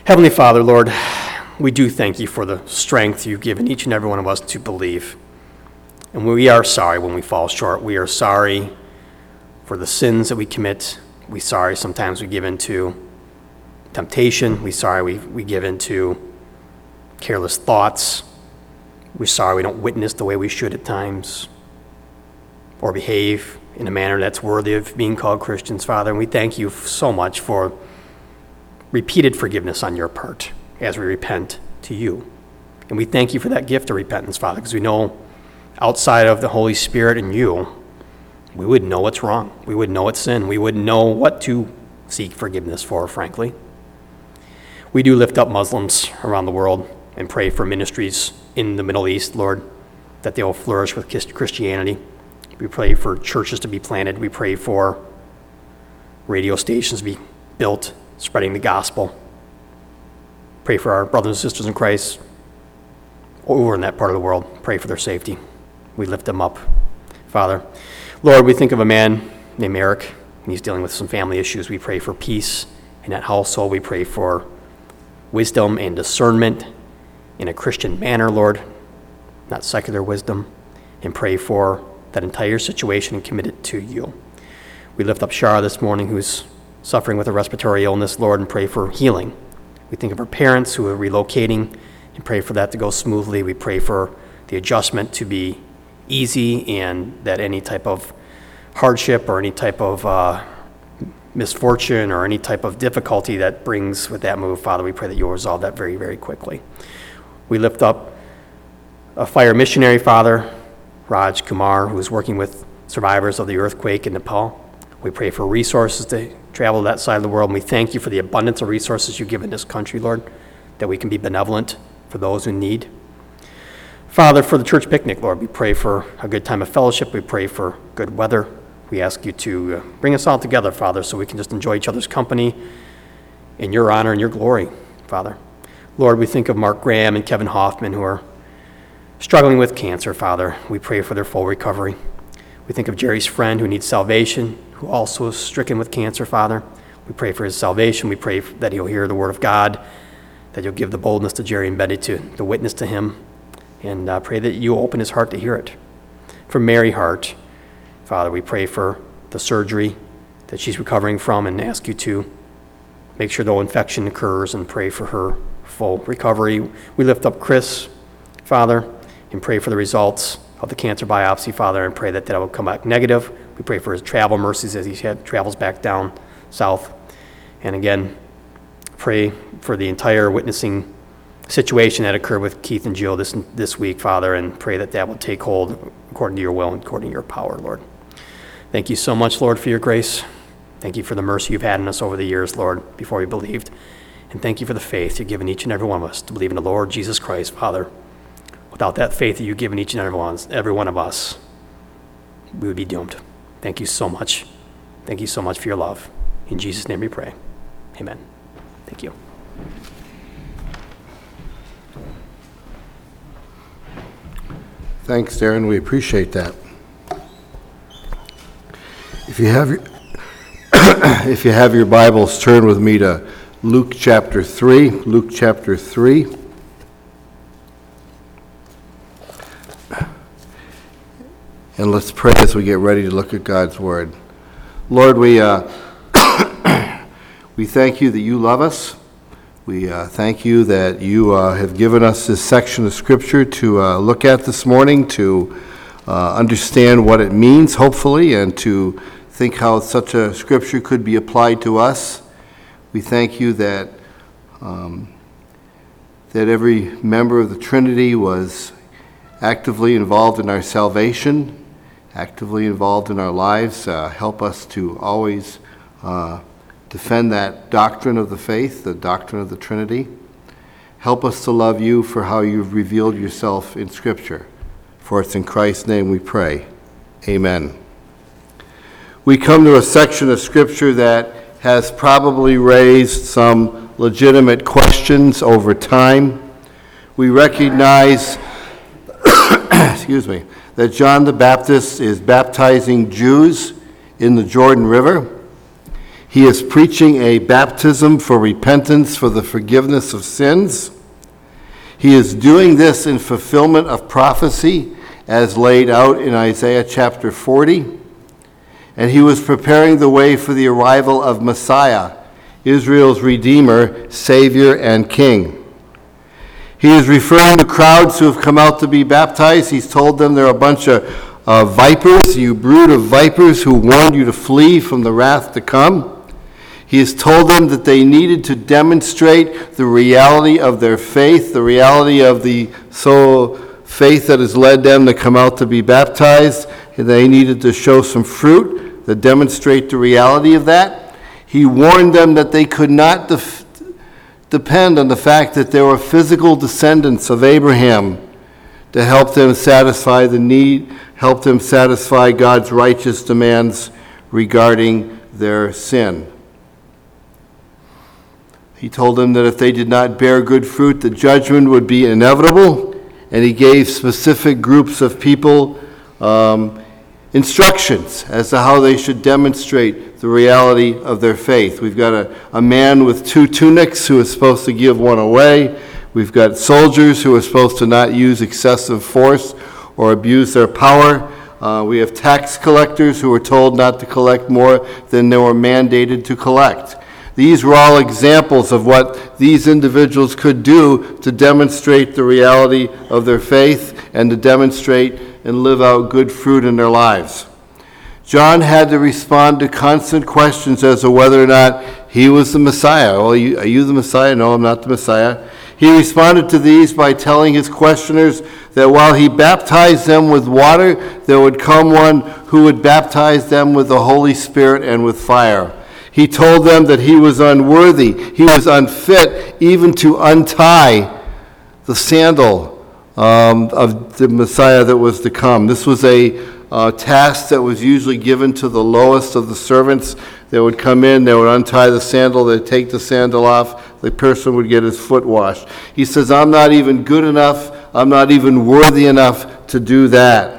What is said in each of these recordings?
Heavenly Father, Lord, we do thank you for the strength you've given each and every one of us to believe. And we are sorry when we fall short. We are sorry for the sins that we commit. We're sorry sometimes we give into temptation. We're sorry we give into careless thoughts. We're sorry we don't witness the way we should at times or behave in a manner that's worthy of being called Christians, Father. And we thank you so much for repeated forgiveness on your part as we repent to you. And we thank you for that gift of repentance, Father, because we know outside of the Holy Spirit and you, we wouldn't know what's wrong. We wouldn't know what's sin. We wouldn't know what to seek forgiveness for, frankly. We do lift up Muslims around the world and pray for ministries in the Middle East, Lord, that they will flourish with Christianity. We pray for churches to be planted. We pray for radio stations to be built, spreading the gospel. Pray for our brothers and sisters in Christ over in that part of the world. Pray for their safety. We lift them up, Father. Lord, we think of a man named Eric, and he's dealing with some family issues. We pray for peace in that household. We pray for wisdom and discernment in a Christian manner, Lord, not secular wisdom, and pray for that entire situation and commit it to you. We lift up Shara this morning, who's suffering with a respiratory illness, Lord, and pray for healing. We think of our parents who are relocating and pray for that to go smoothly. We pray for the adjustment to be easy and that any type of hardship or any type of misfortune or any type of difficulty that brings with that move, Father, we pray that you'll resolve that very, very quickly. We lift up a fire missionary, Father, Raj Kumar, who is working with survivors of the earthquake in Nepal. We pray for resources to travel to that side of the world, and we thank you for the abundance of resources you've given this country, Lord, that we can be benevolent for those who need. Father, for the church picnic, Lord, we pray for a good time of fellowship. We pray for good weather. We ask you to bring us all together, Father, so we can just enjoy each other's company in your honor and your glory, Father. Lord, we think of Mark Graham and Kevin Hoffman, who are struggling with cancer, Father. We pray for their full recovery. We think of Jerry's friend who needs salvation, who also is stricken with cancer, Father. We pray for his salvation. We pray that he'll hear the word of God, that you'll give the boldness to Jerry and Betty to witness to him, and pray that you'll open his heart to hear it. For Mary Hart, Father, we pray for the surgery that she's recovering from and ask you to make sure no infection occurs and pray for her full recovery. We lift up Chris, Father, and pray for the results of the cancer biopsy, Father, and pray that will come back negative. We pray for his travel mercies as he travels back down south. And again, pray for the entire witnessing situation that occurred with Keith and Jill this week, Father, and pray that will take hold according to your will and according to your power, Lord. Thank you so much, Lord, for your grace. Thank you for the mercy you've had in us over the years, Lord, before we believed. And thank you for the faith you've given each and every one of us to believe in the Lord Jesus Christ, Father. Without that faith that you've given each and every one of us, we would be doomed. Thank you so much. Thank you so much for your love. In Jesus' name we pray. Amen. Thank you. Thanks, Darren. We appreciate that. If you have your if you have your Bibles, turn with me to Luke chapter 3. Luke chapter 3. And let's pray as we get ready to look at God's Word. Lord, we thank you that you love us. We thank you that you have given us this section of Scripture to look at this morning, to understand what it means, hopefully, and to think how such a Scripture could be applied to us. We thank you that every member of the Trinity was actively involved in our salvation, actively involved in our lives. Help us to always defend that doctrine of the faith, the doctrine of the Trinity. Help us to love you for how you've revealed yourself in Scripture. For it's in Christ's name we pray. Amen. We come to a section of Scripture that has probably raised some legitimate questions over time. We recognize that John the Baptist is baptizing Jews in the Jordan River. He is preaching a baptism for repentance for the forgiveness of sins. He is doing this in fulfillment of prophecy as laid out in Isaiah chapter 40. And he was preparing the way for the arrival of Messiah, Israel's Redeemer, Savior, and King. He is referring to crowds who have come out to be baptized. He's told them they're a bunch of vipers, you brood of vipers who warned you to flee from the wrath to come. He has told them that they needed to demonstrate the reality of their faith, the reality of the faith that has led them to come out to be baptized. And they needed to show some fruit that demonstrate the reality of that. He warned them that they could not depend on the fact that there were physical descendants of Abraham to help them satisfy the need, help them satisfy God's righteous demands regarding their sin. He told them that if they did not bear good fruit, the judgment would be inevitable, and he gave specific groups of people instructions as to how they should demonstrate the reality of their faith. We've got a man with 2 tunics who is supposed to give one away. We've got soldiers who are supposed to not use excessive force or abuse their power. We have tax collectors who were told not to collect more than they were mandated to collect. These were all examples of what these individuals could do to demonstrate the reality of their faith and to demonstrate and live out good fruit in their lives. John had to respond to constant questions as to whether or not he was the Messiah. Well, are you the Messiah? No, I'm not the Messiah. He responded to these by telling his questioners that while he baptized them with water, there would come one who would baptize them with the Holy Spirit and with fire. He told them that he was unworthy, he was unfit even to untie the sandal of the Messiah that was to come. This was a task that was usually given to the lowest of the servants. They would come in, they would untie the sandal, they'd take the sandal off, the person would get his foot washed. He says, I'm not even good enough, I'm not even worthy enough to do that.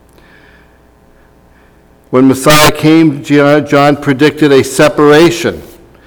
When Messiah came, John predicted a separation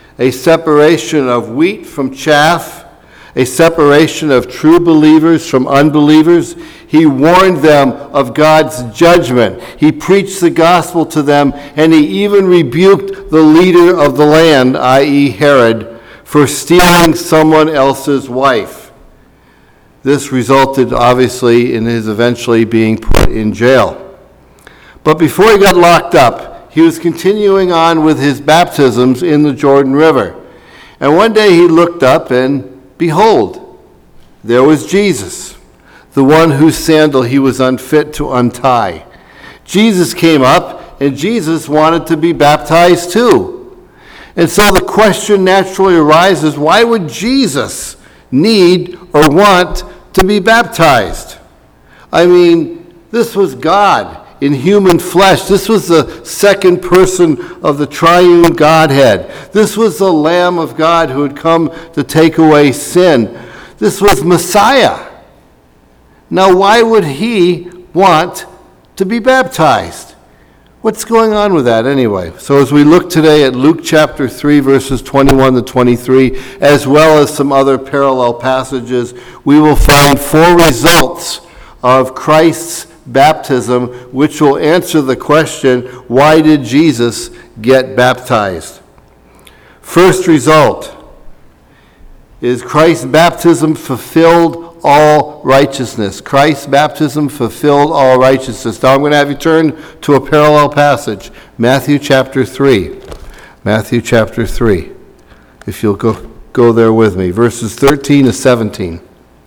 of wheat from chaff, a separation of true believers from unbelievers. He warned them of God's judgment. He preached the gospel to them, and he even rebuked the leader of the land, i.e. Herod, for stealing someone else's wife. This resulted, obviously, in his eventually being put in jail. But before he got locked up, he was continuing on with his baptisms in the Jordan River. And one day he looked up, and behold, there was Jesus, the one whose sandal he was unfit to untie. Jesus came up, and Jesus wanted to be baptized too. And so the question naturally arises, why would Jesus need or want to be baptized? I mean, this was God in human flesh. This was the second person of the triune Godhead. This was the Lamb of God who had come to take away sin. This was Messiah. Now, why would he want to be baptized? What's going on with that anyway? So as we look today at Luke chapter 3, verses 21 to 23, as well as some other parallel passages, we will find 4 results of Christ's baptism, which will answer the question, why did Jesus get baptized? First result is Christ's baptism fulfilled all righteousness. Christ's baptism fulfilled all righteousness. Now I'm going to have you turn to a parallel passage, Matthew chapter 3. Matthew chapter 3. If you'll go there with me, verses 13 to 17.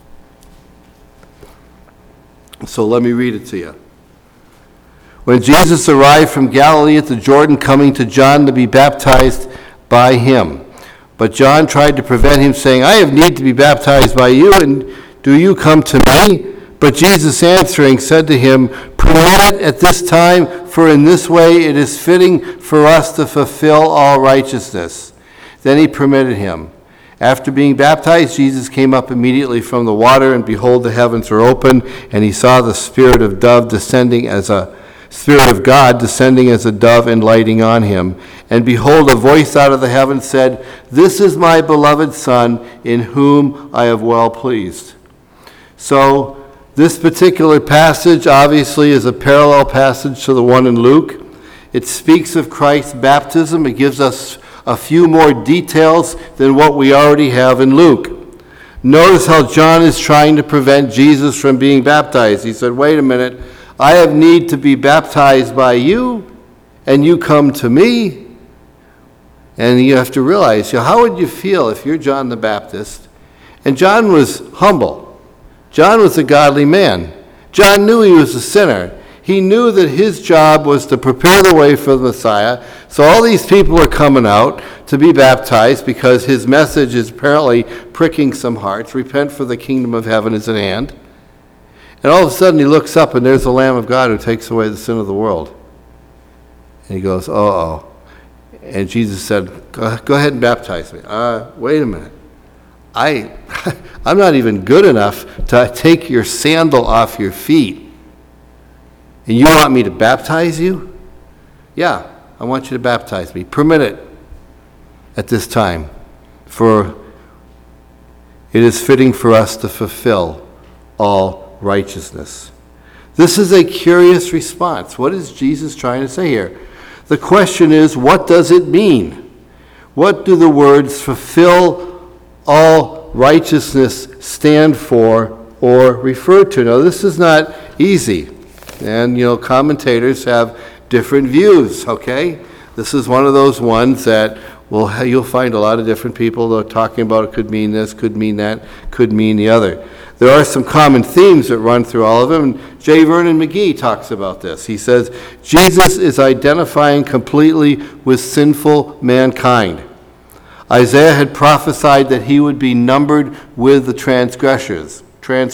So let me read it to you. When Jesus arrived from Galilee at the Jordan, coming to John to be baptized by him. But John tried to prevent him, saying, I have need to be baptized by you, and do you come to me? But Jesus answering said to him, Permit it at this time, for in this way it is fitting for us to fulfill all righteousness. Then he permitted him. After being baptized, Jesus came up immediately from the water, and behold, the heavens were opened, and he saw the Spirit of dove descending as a Spirit of God descending as a dove and lighting on him. And behold, a voice out of the heavens said, "This is my beloved Son, in whom I am well pleased." So this particular passage obviously is a parallel passage to the one in Luke. It speaks of Christ's baptism. It gives us a few more details than what we already have in Luke. Notice how John is trying to prevent Jesus from being baptized. He said, wait a minute, I have need to be baptized by you, and you come to me. And you have to realize, how would you feel if you're John the Baptist? And John was humble. John was a godly man. John knew he was a sinner. He knew that his job was to prepare the way for the Messiah. So all these people are coming out to be baptized because his message is apparently pricking some hearts. Repent, for the kingdom of heaven is at hand. And all of a sudden he looks up and there's the Lamb of God who takes away the sin of the world. And he goes, uh-oh. And Jesus said, go ahead and baptize me. Wait a minute. I'm not even good enough to take your sandal off your feet. And you want me to baptize you? Yeah, I want you to baptize me. Permit it at this time, for it is fitting for us to fulfill all righteousness. This is a curious response. What is Jesus trying to say here? The question is, what does it mean? What do the words fulfill all righteousness stand for or refer to? Now, this is not easy. And, commentators have different views, okay? This is one of those ones that you'll find a lot of different people that are talking about it could mean this, could mean that, could mean the other. There are some common themes that run through all of them. J. Vernon McGee talks about this. He says, Jesus is identifying completely with sinful mankind. Isaiah had prophesied that he would be numbered with the transgressors.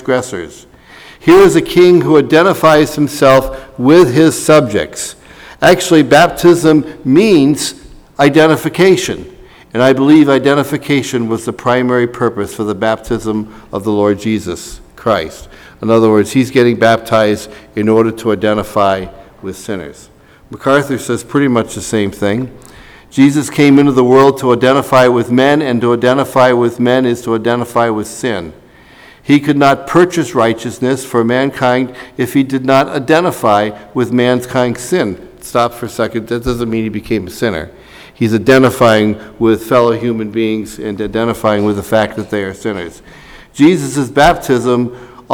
Here is a king who identifies himself with his subjects. Actually, baptism means identification. And I believe identification was the primary purpose for the baptism of the Lord Jesus Christ. In other words, he's getting baptized in order to identify with sinners. MacArthur says pretty much the same thing. Jesus came into the world to identify with men, and to identify with men is to identify with sin. He could not purchase righteousness for mankind if he did not identify with mankind's sin. Stop for a second. That doesn't mean he became a sinner. He's identifying with fellow human beings and identifying with the fact that they are sinners. Jesus' baptism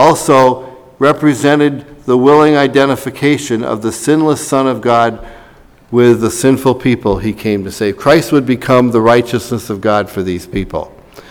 also represented the willing identification of the sinless Son of God with the sinful people he came to save. Christ would become the righteousness of God for these people.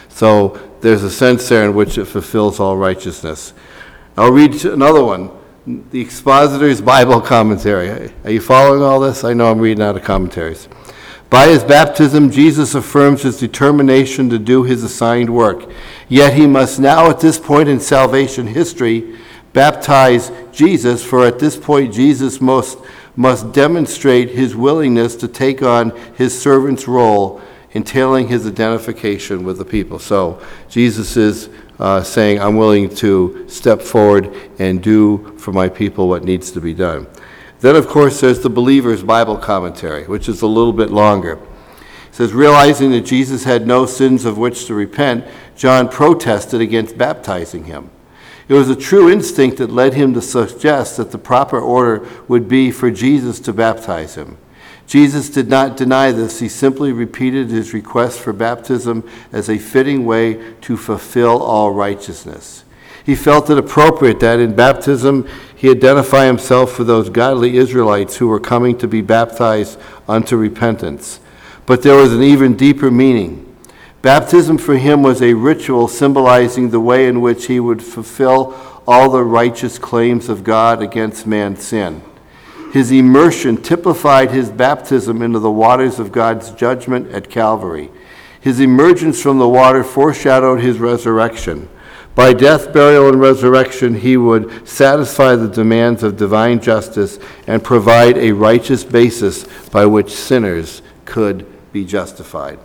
So there's a sense there in which it fulfills all righteousness. I'll read another one, the Expositor's Bible Commentary. Are you following all this? I know I'm reading out of commentaries. By his baptism, Jesus affirms his determination to do his assigned work. Yet he must now, at this point in salvation history, baptize Jesus, for at this point Jesus must demonstrate his willingness to take on his servant's role, entailing his identification with the people. So Jesus is saying, I'm willing to step forward and do for my people what needs to be done. Then, of course, there's the Believer's Bible Commentary, which is a little bit longer. It says, realizing that Jesus had no sins of which to repent, John protested against baptizing him. It was a true instinct that led him to suggest that the proper order would be for Jesus to baptize him. Jesus did not deny this. He simply repeated his request for baptism as a fitting way to fulfill all righteousness. He felt it appropriate that in baptism he identify himself with those godly Israelites who were coming to be baptized unto repentance. But there was an even deeper meaning. Baptism for him was a ritual symbolizing the way in which he would fulfill all the righteous claims of God against man's sin. His immersion typified his baptism into the waters of God's judgment at Calvary. His emergence from the water foreshadowed his resurrection. By death, burial, and resurrection, he would satisfy the demands of divine justice and provide a righteous basis by which sinners could be justified.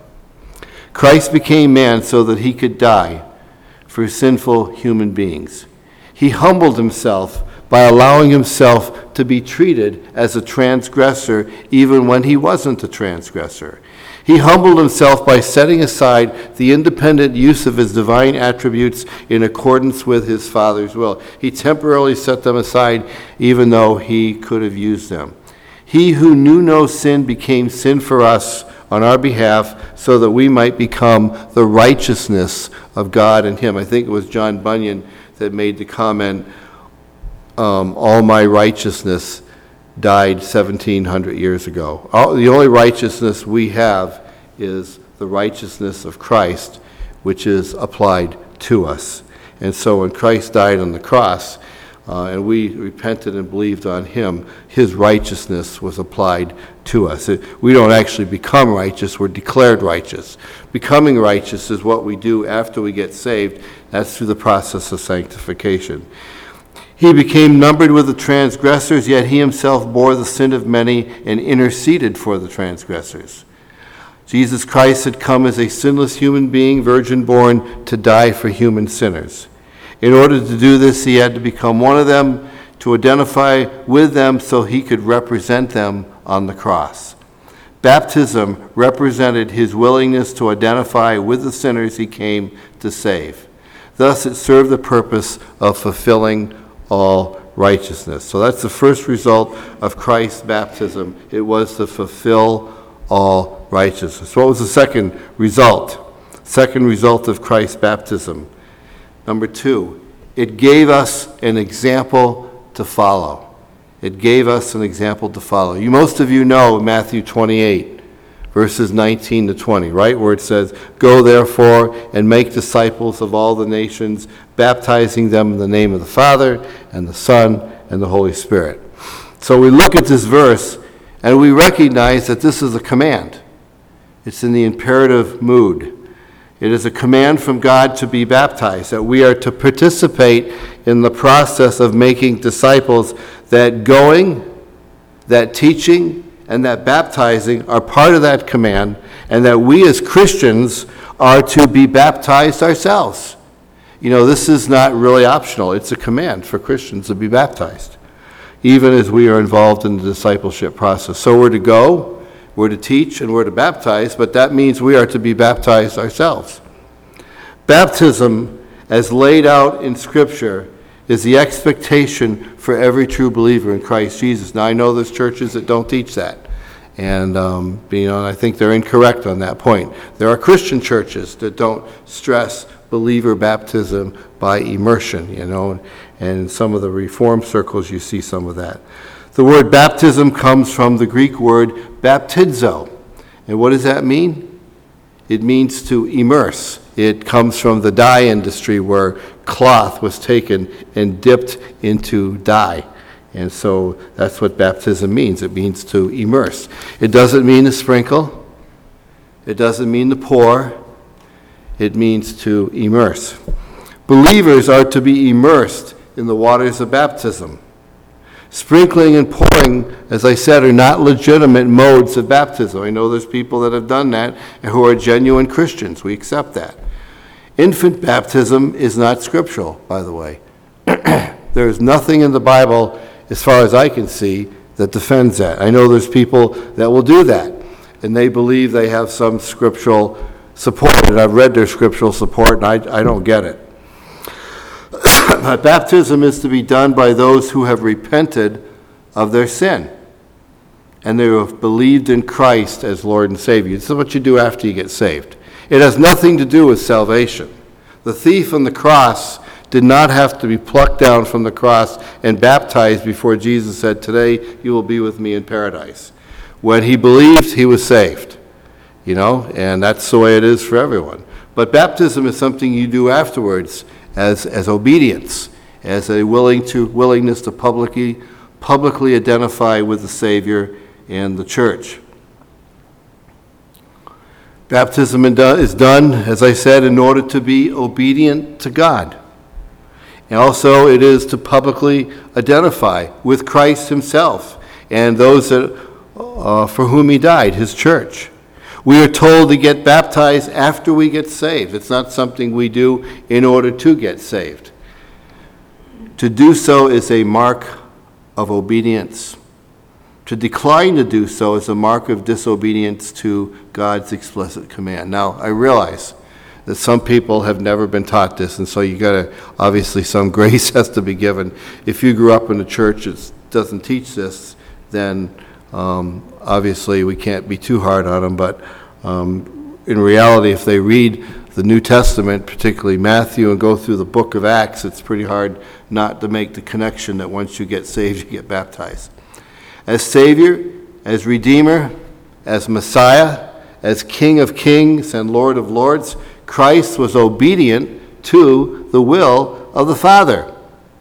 Christ became man so that he could die for sinful human beings. He humbled himself by allowing himself to be treated as a transgressor even when he wasn't a transgressor. He humbled himself by setting aside the independent use of his divine attributes in accordance with his Father's will. He temporarily set them aside even though he could have used them. He who knew no sin became sin for us on our behalf so that we might become the righteousness of God in him. I think it was John Bunyan that made the comment, all my righteousness died 1,700 years ago. The only righteousness we have is the righteousness of Christ, which is applied to us. And so when Christ died on the cross, and we repented and believed on him, his righteousness was applied to us. We don't actually become righteous, we're declared righteous. Becoming righteous is what we do after we get saved. That's through the process of sanctification. He became numbered with the transgressors, yet he himself bore the sin of many and interceded for the transgressors. Jesus Christ had come as a sinless human being, virgin-born, to die for human sinners. In order to do this, he had to become one of them, to identify with them so he could represent them on the cross. Baptism represented his willingness to identify with the sinners he came to save. Thus, it served the purpose of fulfilling all righteousness. So that's the first result of Christ's baptism. It was to fulfill all righteousness. What was the second result? Second result of Christ's baptism. Number 2, it gave us an example to follow. It gave us an example to follow. Most of you know Matthew 28, verses 19 to 20, right? Where it says, "Go therefore and make disciples of all the nations, baptizing them in the name of the Father and the Son and the Holy Spirit." So we look at this verse and we recognize that this is a command. It's in the imperative mood. It is a command from God to be baptized, that we are to participate in the process of making disciples, that going, that teaching, and that baptizing are part of that command, and that we as Christians are to be baptized ourselves. This is not really optional. It's a command for Christians to be baptized, even as we are involved in the discipleship process. So we're to go, we're to teach, and we're to baptize, but that means we are to be baptized ourselves. Baptism, as laid out in Scripture, is the expectation for every true believer in Christ Jesus. Now, I know there's churches that don't teach that, and I think they're incorrect on that point. There are Christian churches that don't stress believer baptism by immersion, and in some of the Reformed circles you see some of that. The word baptism comes from the Greek word baptizo. And what does that mean? It means to immerse. It comes from the dye industry where cloth was taken and dipped into dye. And so that's what baptism means. It means to immerse. It doesn't mean to sprinkle. It doesn't mean to pour. It means to immerse. Believers are to be immersed in the waters of baptism. Sprinkling and pouring, as I said, are not legitimate modes of baptism. I know there's people that have done that and who are genuine Christians. We accept that. Infant baptism is not scriptural, by the way. There's nothing in the Bible, as far as I can see, that defends that. I know there's people that will do that, and they believe they have some scriptural support, and I've read their scriptural support, and I don't get it. But baptism is to be done by those who have repented of their sin and they have believed in Christ as Lord and Savior. This is what you do after you get saved. It has nothing to do with salvation. The thief on the cross did not have to be plucked down from the cross and baptized before Jesus said, "Today you will be with me in paradise." When he believed, he was saved, and that's the way it is for everyone. But baptism is something you do afterwards as obedience, as a willingness to publicly identify with the Savior and the church. Baptism is done, as I said, in order to be obedient to God. And also it is to publicly identify with Christ himself and those that, for whom he died, his church. We are told to get baptized after we get saved. It's not something we do in order to get saved. To do so is a mark of obedience. To decline to do so is a mark of disobedience to God's explicit command. Now, I realize that some people have never been taught this, and so you got to, obviously some grace has to be given. If you grew up in a church that doesn't teach this, then obviously we can't be too hard on them, but in reality, if they read the New Testament, particularly Matthew, and go through the book of Acts, it's pretty hard not to make the connection that once you get saved, you get baptized. As Savior, as Redeemer, as Messiah, as King of Kings and Lord of Lords, Christ was obedient to the will of the Father.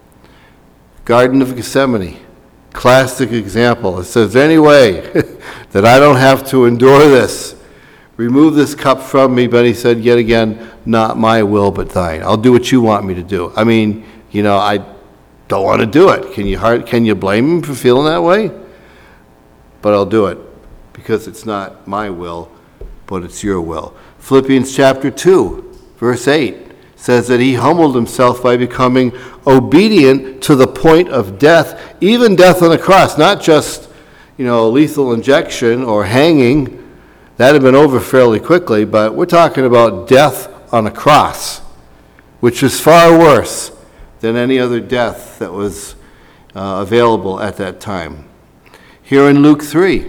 Garden of Gethsemane, classic example. It says, any way that I don't have to endure this, remove this cup from me. But he said, yet again, not my will, but thine. I'll do what you want me to do. I mean, I don't want to do it. Can you blame him for feeling that way? But I'll do it because it's not my will, but it's your will. Philippians chapter 2, verse 8 says that he humbled himself by becoming obedient to the point of death, even death on the cross, not just, lethal injection or hanging. That had been over fairly quickly, but we're talking about death on a cross, which is far worse than any other death that was available at that time. Here in Luke 3,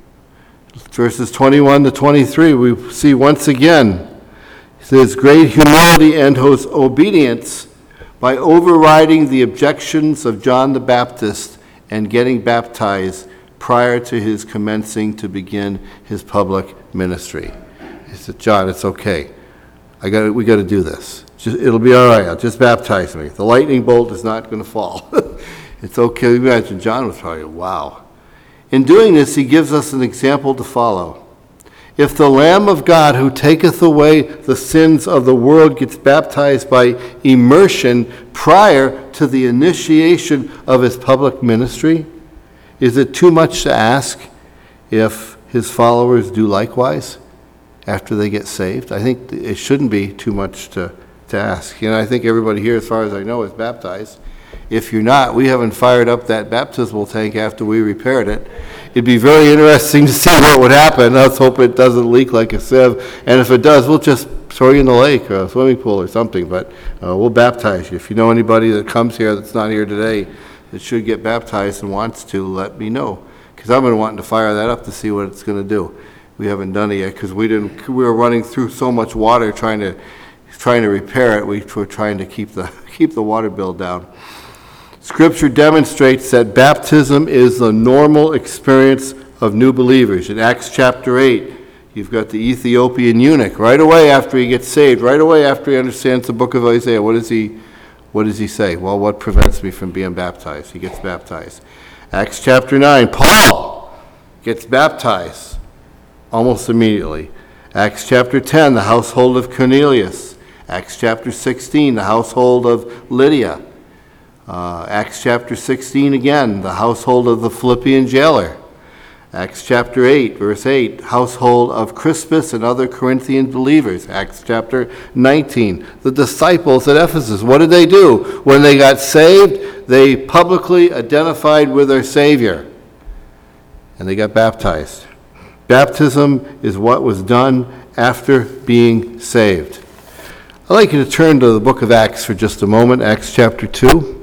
verses 21 to 23, we see once again his great humility and his obedience by overriding the objections of John the Baptist and getting baptized prior to his commencing to begin his public ministry. He said, John, it's okay. We got to do this. It'll be all right. Just baptize me. The lightning bolt is not going to fall. It's okay. Imagine John was probably, wow. In doing this, he gives us an example to follow. If the Lamb of God who taketh away the sins of the world gets baptized by immersion prior to the initiation of his public ministry, is it too much to ask if his followers do likewise after they get saved? I think it shouldn't be too much to ask. I think everybody here, as far as I know, is baptized. If you're not, we haven't fired up that baptismal tank after we repaired it. It'd be very interesting to see what would happen. Let's hope it doesn't leak like a sieve. And if it does, we'll just throw you in the lake or a swimming pool or something. But we'll baptize you. If you know anybody that comes here that's not here today that should get baptized and wants to, let me know. Because I've been wanting to fire that up to see what it's going to do. We haven't done it yet because we were running through so much water trying to repair it. We were trying to keep the water bill down. Scripture demonstrates that baptism is the normal experience of new believers. In Acts chapter 8, you've got the Ethiopian eunuch. Right away after he gets saved, right away after he understands the book of Isaiah, what does he say? Well, what prevents me from being baptized? He gets baptized. Acts chapter 9, Paul gets baptized almost immediately. Acts chapter 10, the household of Cornelius. Acts chapter 16, the household of Lydia. Acts chapter 16 again, the household of the Philippian jailer. Acts chapter 8, verse 8, household of Crispus and other Corinthian believers. Acts chapter 19, the disciples at Ephesus. What did they do? When they got saved, they publicly identified with their Savior, and they got baptized. Baptism is what was done after being saved. I'd like you to turn to the book of Acts for just a moment, Acts chapter 2.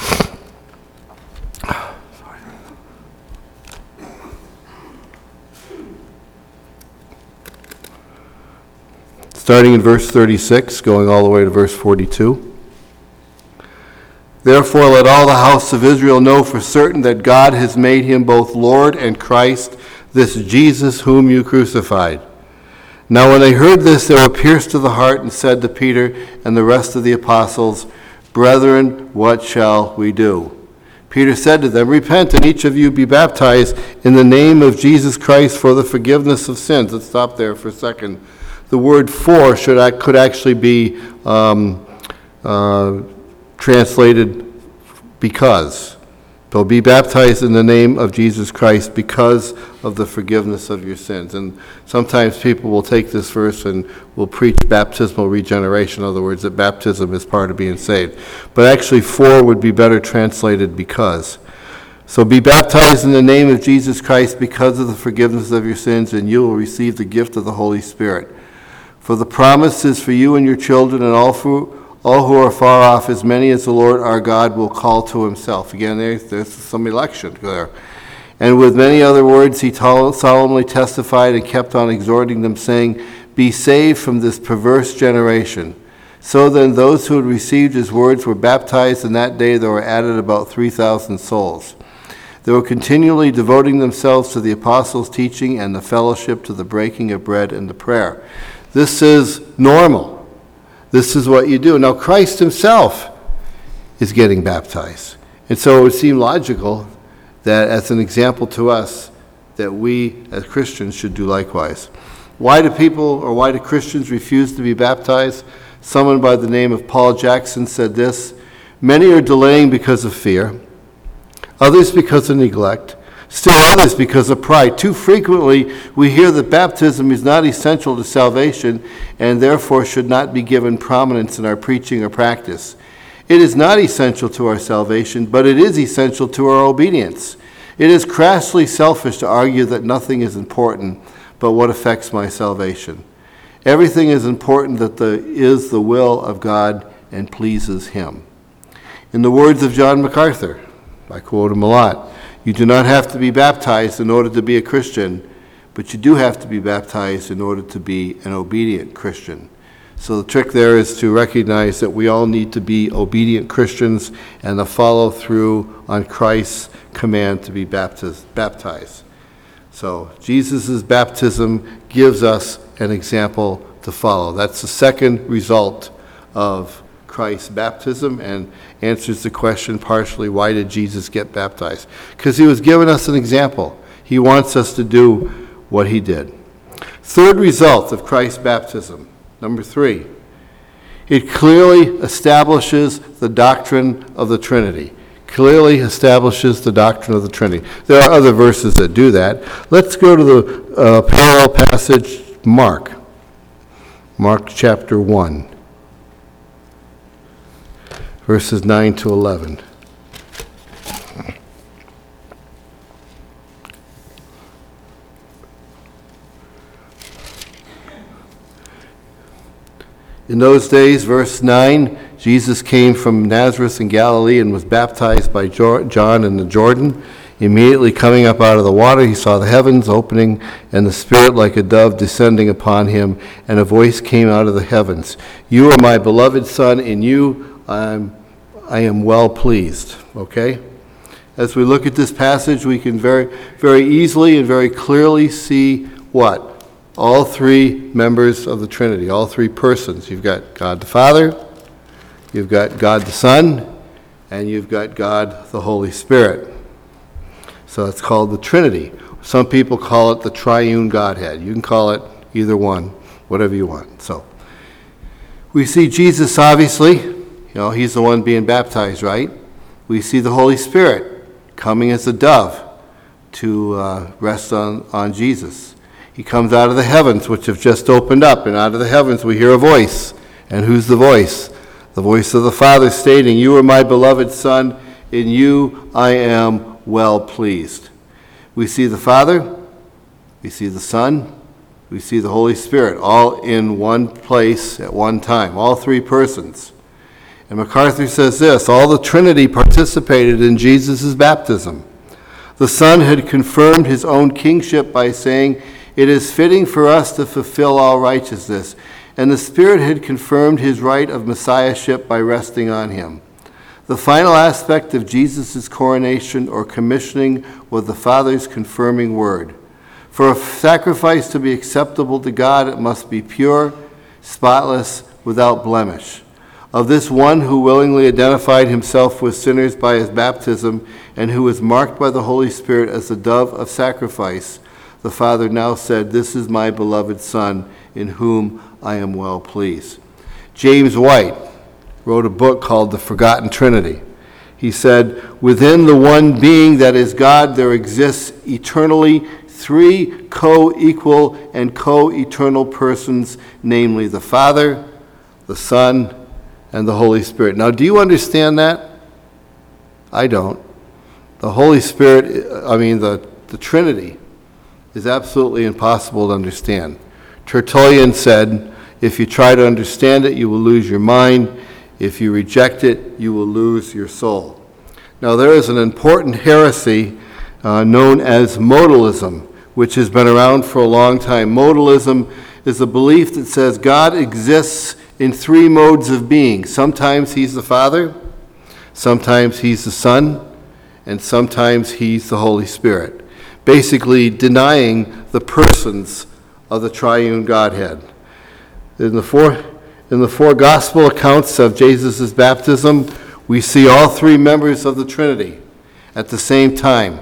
Starting in verse 36, going all the way to verse 42. Therefore let all the house of Israel know for certain that God has made him both Lord and Christ, this Jesus whom you crucified. Now when they heard this, they were pierced to the heart and said to Peter and the rest of the apostles, Brethren, what shall we do? Peter said to them, Repent, and each of you be baptized in the name of Jesus Christ for the forgiveness of sins. Let's stop there for a second. The word for could actually be translated because. So be baptized in the name of Jesus Christ because of the forgiveness of your sins. And sometimes people will take this verse and will preach baptismal regeneration. In other words, that baptism is part of being saved. But actually, for would be better translated because. So be baptized in the name of Jesus Christ because of the forgiveness of your sins, and you will receive the gift of the Holy Spirit. For the promise is for you and your children and all who are far off, as many as the Lord our God will call to himself. Again, there's some election there. And with many other words he solemnly testified and kept on exhorting them, saying, be saved from this perverse generation. So then those who had received his words were baptized, and that day there were added about 3,000 souls. They were continually devoting themselves to the apostles' teaching and the fellowship, to the breaking of bread and the prayer. This is normal. This is what you do. Now, Christ himself is getting baptized. And so it would seem logical that as an example to us, that we as Christians should do likewise. Why do Christians refuse to be baptized? Someone by the name of Paul Jackson said this: many are delaying because of fear, others because of neglect, still others because of pride. Too frequently we hear that baptism is not essential to salvation and therefore should not be given prominence in our preaching or practice. It is not essential to our salvation, but it is essential to our obedience. It is crassly selfish to argue that nothing is important but what affects my salvation. Everything is important that is the will of God and pleases him. In the words of John MacArthur, I quote him a lot, you do not have to be baptized in order to be a Christian, but you do have to be baptized in order to be an obedient Christian. So the trick there is to recognize that we all need to be obedient Christians and to follow through on Christ's command to be baptized. So Jesus' baptism gives us an example to follow. That's the second result of Christ's baptism, and answers the question partially, why did Jesus get baptized? Because he was giving us an example. He wants us to do what he did. Third result of Christ's baptism, number 3, it clearly establishes the doctrine of the Trinity. Clearly establishes the doctrine of the Trinity. There are other verses that do that. Let's go to the parallel passage, Mark chapter 1. Verses 9 to 11. In those days, verse 9, Jesus came from Nazareth in Galilee and was baptized by John in the Jordan. Immediately coming up out of the water, he saw the heavens opening and the Spirit like a dove descending upon him, and a voice came out of the heavens, "You are my beloved Son, in you I am well pleased." Okay? As we look at this passage, we can very, very easily and very clearly see what? All three members of the Trinity, all three persons. You've got God the Father, you've got God the Son, and you've got God the Holy Spirit. So it's called the Trinity. Some people call it the triune Godhead. You can call it either one, whatever you want. So we see Jesus, obviously. He's the one being baptized, right? We see the Holy Spirit coming as a dove to rest on Jesus. He comes out of the heavens, which have just opened up, and out of the heavens we hear a voice. And who's the voice? The voice of the Father stating, "You are my beloved Son, in you I am well pleased." We see the Father, we see the Son, we see the Holy Spirit, all in one place at one time, all three persons. And MacArthur says this: all the Trinity participated in Jesus' baptism. The Son had confirmed his own kingship by saying, "It is fitting for us to fulfill all righteousness." And the Spirit had confirmed his right of messiahship by resting on him. The final aspect of Jesus' coronation or commissioning was the Father's confirming word. For a sacrifice to be acceptable to God, it must be pure, spotless, without blemish. Of this one who willingly identified himself with sinners by his baptism and who was marked by the Holy Spirit as the dove of sacrifice, the Father now said, "This is my beloved Son, in whom I am well pleased." James White wrote a book called The Forgotten Trinity. He said, within the one being that is God, there exists eternally three co-equal and co-eternal persons, namely the Father, the Son, and the Holy Spirit. Now, do you understand that? I don't. The Holy Spirit, the Trinity, is absolutely impossible to understand. Tertullian said, if you try to understand it, you will lose your mind. If you reject it, you will lose your soul. Now, there is an important heresy known as modalism, which has been around for a long time. Modalism is a belief that says God exists in three modes of being. Sometimes he's the Father, sometimes he's the Son, and sometimes he's the Holy Spirit, basically denying the persons of the triune Godhead. In the four gospel accounts of Jesus' baptism, we see all three members of the Trinity at the same time.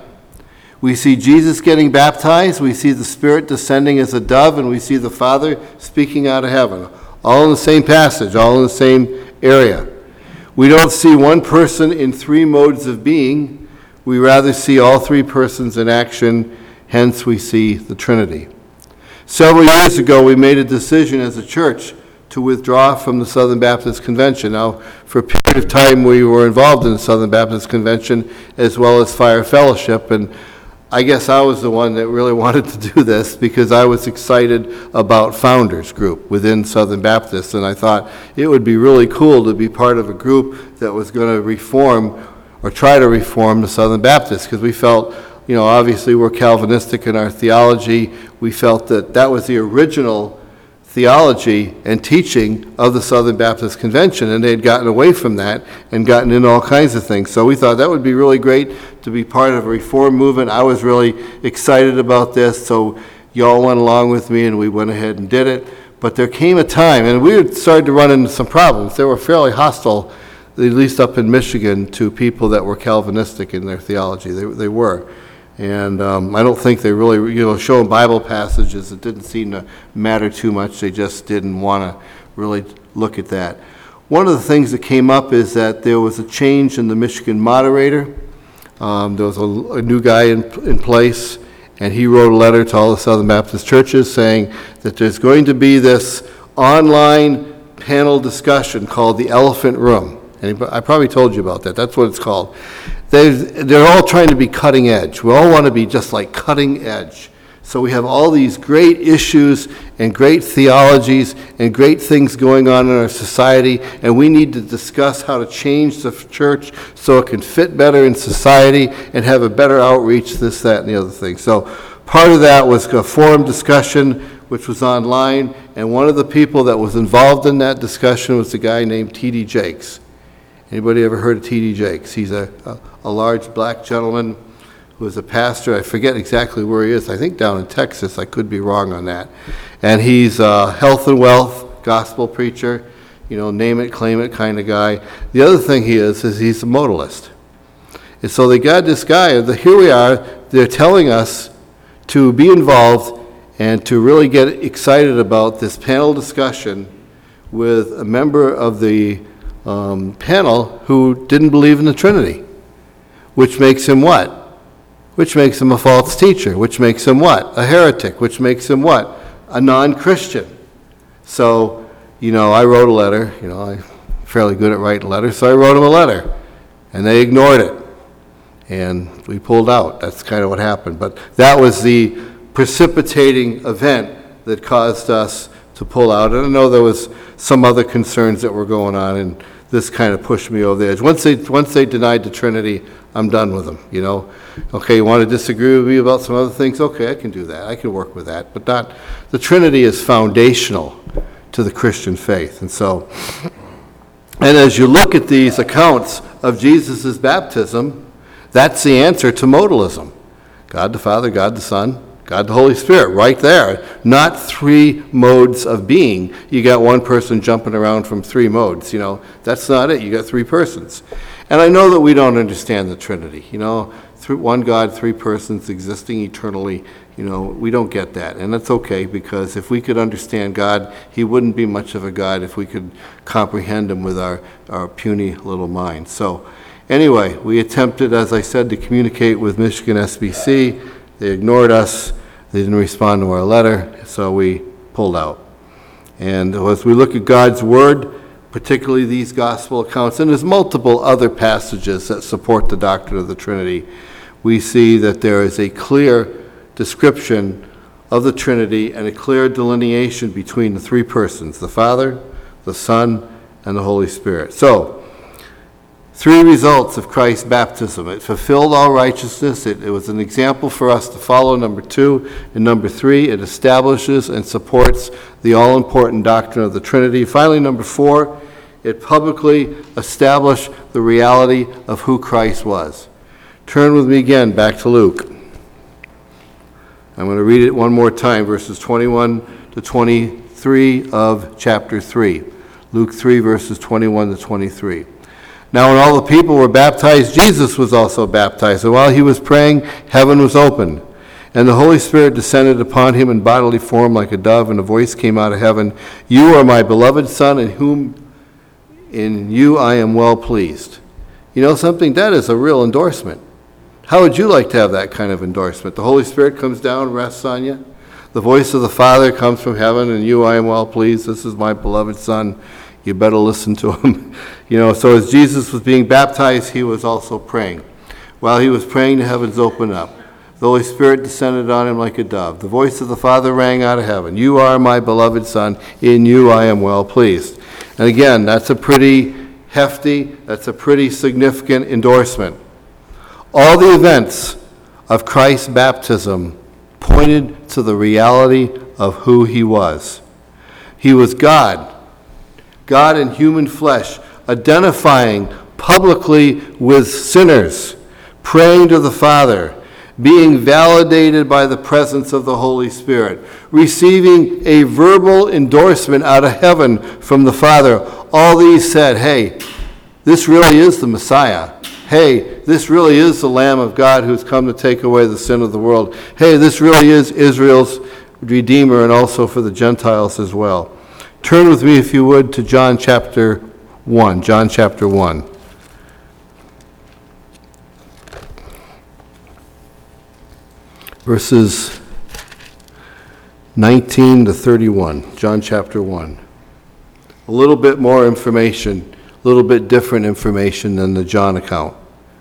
We see Jesus getting baptized, we see the Spirit descending as a dove, and we see the Father speaking out of heaven. All in the same passage, all in the same area. We don't see one person in three modes of being. We rather see all three persons in action, hence we see the Trinity. Several years ago, we made a decision as a church to withdraw from the Southern Baptist Convention. Now, for a period of time, we were involved in the Southern Baptist Convention as well as Fire Fellowship, and I guess I was the one that really wanted to do this because I was excited about Founders Group within Southern Baptist, and I thought it would be really cool to be part of a group that was going to reform or try to reform the Southern Baptist, because we felt, obviously we're Calvinistic in our theology. We felt that that was the original theology and teaching of the Southern Baptist Convention, and they had gotten away from that and gotten into all kinds of things. So we thought that would be really great to be part of a reform movement. I was really excited about this, so y'all went along with me and we went ahead and did it. But there came a time, and we had started to run into some problems. They were fairly hostile, at least up in Michigan, to people that were Calvinistic in their theology. They were. And I don't think they really, showing Bible passages, it didn't seem to matter too much. They just didn't want to really look at that. One of the things that came up is that there was a change in the Michigan moderator. There was a new guy in place, and he wrote a letter to all the Southern Baptist churches saying that there's going to be this online panel discussion called the Elephant Room. And I probably told you about that. That's what it's called. They're all trying to be cutting edge. We all want to be just like cutting edge. So we have all these great issues and great theologies and great things going on in our society, and we need to discuss how to change the church so it can fit better in society and have a better outreach, this, that, and the other thing. So part of that was a forum discussion, which was online, and one of the people that was involved in that discussion was a guy named T.D. Jakes. Anybody ever heard of T.D. Jakes? He's a large black gentleman who is a pastor. I forget exactly where he is. I think down in Texas. I could be wrong on that. And he's a health and wealth gospel preacher, name it, claim it kind of guy. The other thing he is he's a modalist. And so they got this guy, here we are, they're telling us to be involved and to really get excited about this panel discussion with a member of the panel who didn't believe in the Trinity, which makes him what? Which makes him a false teacher, which makes him what? A heretic, which makes him what? A non-Christian. So, I wrote a letter, I'm fairly good at writing letters, so I wrote him a letter, and they ignored it, and we pulled out. That's kind of what happened. But that was the precipitating event that caused us to pull out. And I know there was some other concerns that were going on, and this kind of pushed me over the edge. Once they denied the Trinity, I'm done with them, Okay, you want to disagree with me about some other things? Okay, I can do that. I can work with that. But not, the Trinity is foundational to the Christian faith. And as you look at these accounts of Jesus' baptism, that's the answer to modalism. God the Father, God the Son, God the Holy Spirit, right there. Not three modes of being. You got one person jumping around from three modes, That's not it. You got three persons. And I know that we don't understand the Trinity, one God, three persons existing eternally, we don't get that. And that's okay, because if we could understand God, he wouldn't be much of a God if we could comprehend him with our puny little mind. So Anyway, we attempted, as I said, to communicate with Michigan SBC. They ignored us. They didn't respond to our letter, so we pulled out. And as we look at God's Word, particularly these gospel accounts, and there's multiple other passages that support the doctrine of the Trinity, we see that there is a clear description of the Trinity and a clear delineation between the three persons, the Father, the Son, and the Holy Spirit. So, three results of Christ's baptism. It fulfilled all righteousness. It was an example for us to follow, number two. And number three, it establishes and supports the all-important doctrine of the Trinity. Finally, number four, it publicly established the reality of who Christ was. Turn with me again back to Luke. I'm going to read it one more time, verses 21 to 23 of chapter 3. Luke 3, verses 21 to 23. Now when all the people were baptized, Jesus was also baptized. And while he was praying, heaven was opened. And the Holy Spirit descended upon him in bodily form like a dove, and a voice came out of heaven, "You are my beloved Son, in you I am well pleased." You know something? That is a real endorsement. How would you like to have that kind of endorsement? The Holy Spirit comes down, rests on you. The voice of the Father comes from heaven, "In you I am well pleased. This is my beloved Son. You better listen to him." So as Jesus was being baptized, he was also praying. While he was praying, the heavens opened up. The Holy Spirit descended on him like a dove. The voice of the Father rang out of heaven, "You are my beloved Son. In you I am well pleased." And again, that's a pretty hefty, that's a pretty significant endorsement. All the events of Christ's baptism pointed to the reality of who he was. He was God in human flesh, identifying publicly with sinners, praying to the Father, being validated by the presence of the Holy Spirit, receiving a verbal endorsement out of heaven from the Father. All these said, hey, this really is the Messiah. Hey, this really is the Lamb of God who's come to take away the sin of the world. Hey, this really is Israel's Redeemer, and also for the Gentiles as well. Turn with me, if you would, to John chapter 1. John chapter 1. Verses 19 to 31. John chapter 1. A little bit more information, a little bit different information than the John account.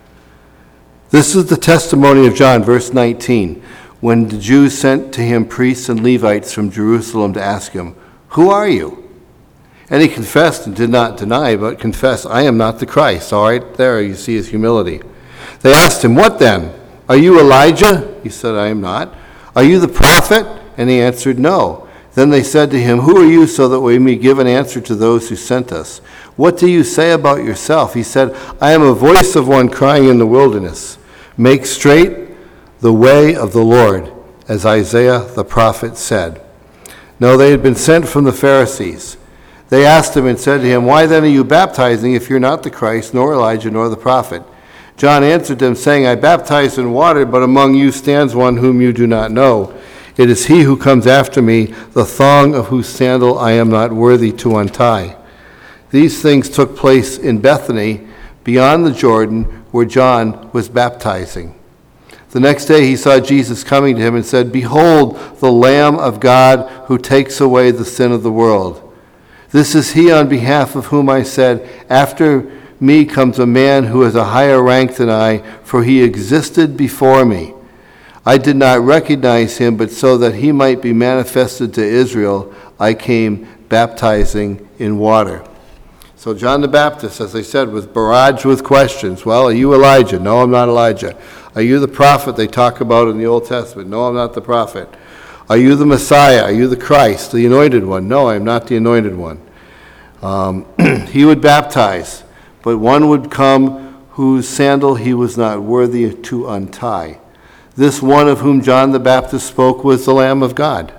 This is the testimony of John, verse 19. When the Jews sent to him priests and Levites from Jerusalem to ask him, "Who are you?" And he confessed and did not deny, but confessed, "I am not the Christ." All right, there you see his humility. They asked him, "What then? Are you Elijah?" He said, "I am not." "Are you the prophet?" And he answered, "No." Then they said to him, "Who are you, so that we may give an answer to those who sent us? What do you say about yourself?" He said, "I am a voice of one crying in the wilderness, 'Make straight the way of the Lord,' as Isaiah the prophet said." No, they had been sent from the Pharisees. They asked him and said to him, "Why then are you baptizing if you're not the Christ, nor Elijah, nor the prophet?" John answered them, saying, "I baptize in water, but among you stands one whom you do not know. It is he who comes after me, the thong of whose sandal I am not worthy to untie." These things took place in Bethany, beyond the Jordan, where John was baptizing. The next day he saw Jesus coming to him and said, "Behold, the Lamb of God who takes away the sin of the world. This is he on behalf of whom I said, 'After me comes a man who has a higher rank than I, for he existed before me.' I did not recognize him, but so that he might be manifested to Israel, I came baptizing in water." So John the Baptist, as I said, was barraged with questions. Well, are you Elijah? No, I'm not Elijah. Are you the prophet they talk about in the Old Testament? No, I'm not the prophet. Are you the Messiah? Are you the Christ, the anointed one? No, I am not the anointed one. He would baptize, but one would come whose sandal he was not worthy to untie. This one of whom John the Baptist spoke was the Lamb of God,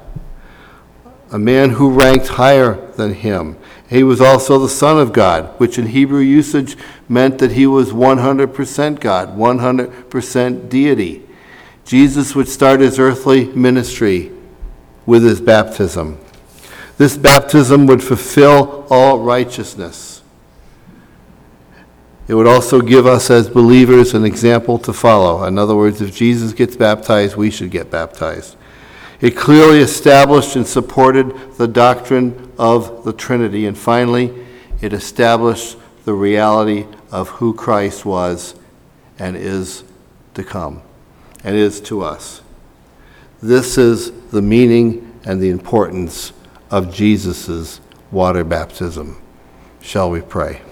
a man who ranked higher than him. He was also the Son of God, which in Hebrew usage meant that he was 100% God, 100% deity. Jesus would start his earthly ministry with his baptism. This baptism would fulfill all righteousness. It would also give us as believers an example to follow. In other words, if Jesus gets baptized, we should get baptized. It clearly established and supported the doctrine of the Trinity. And finally, it established the reality of who Christ was and is to come, and is to us. This is the meaning and the importance of Jesus' water baptism. Shall we pray?